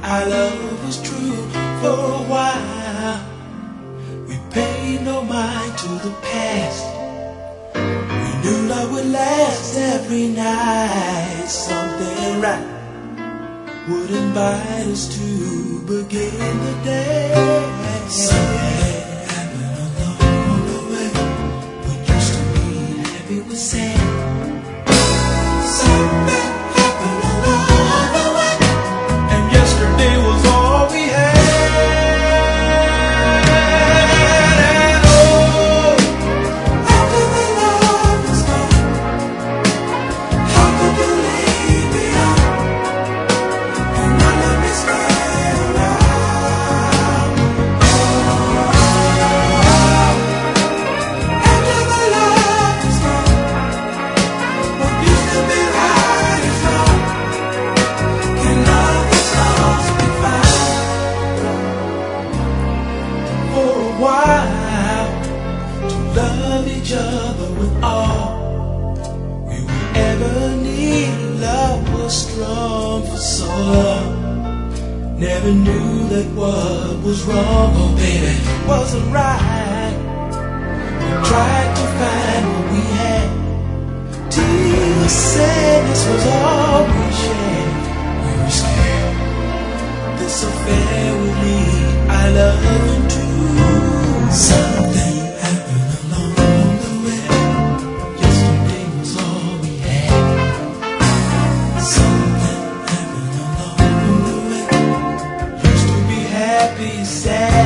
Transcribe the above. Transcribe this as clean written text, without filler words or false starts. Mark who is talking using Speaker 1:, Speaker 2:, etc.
Speaker 1: our love was true for a while. We paid no mind to the past. We knew love would last every night. Something right would invite us to begin the day. Something happened along the way. What used to be happy was sad. Something happened along the way, and yesterday was all we had. And oh, after the love was gone, how could you leave me on and not let me stay around? After the love was gone, what used to be right is wrong. Can love and souls be found? For a while, to love each other with all we would ever need. Love was strong for so long. Never knew that what was wrong, oh baby, wasn't right. We tried to find what we had. Tears, sadness was all we shared. We were scared this affair would lead our love into something happened along the way. Yesterday was all we had. Something happened along the way. Used to be happy, sad.